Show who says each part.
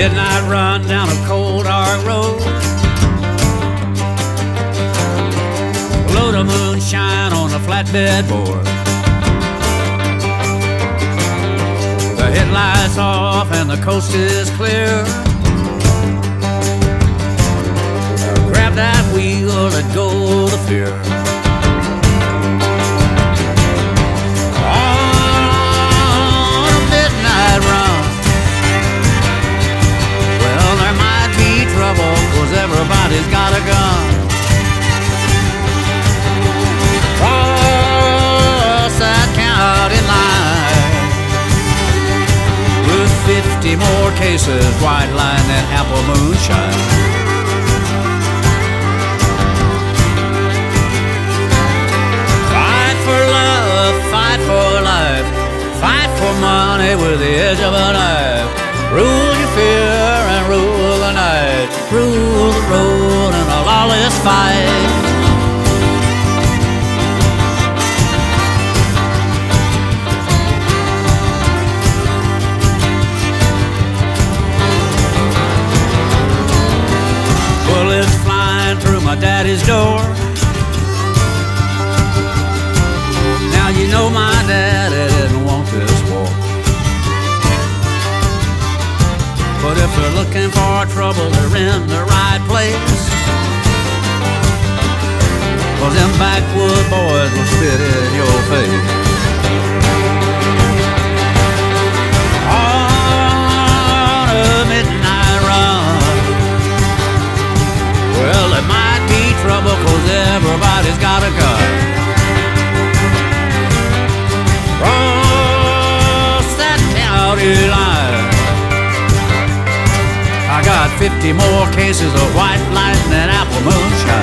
Speaker 1: midnight run down a cold dark road. Load of moonshine on a flatbed board. The headlights off and the coast is clear. Grab that wheel, let go the fear. On a midnight run, well, there might be trouble, 'cause everybody's got a gun. Cross that county line with 50 more cases, white line than apple moonshine. Fight for love, fight for life, fight for money with the edge of a knife. Rule your fear and rule the night, rule the road in a lawless fight. Bullets flying through my daddy's door. Now you know my daddy didn't want this war. But if they're looking for trouble, they're in the right place. 'Cause them backwood boys will spit in your face. On a midnight run, well, it might be trouble, 'cause everybody's got a gun. Cross that county line, I got 50 more cases of white lightning and apple moonshine.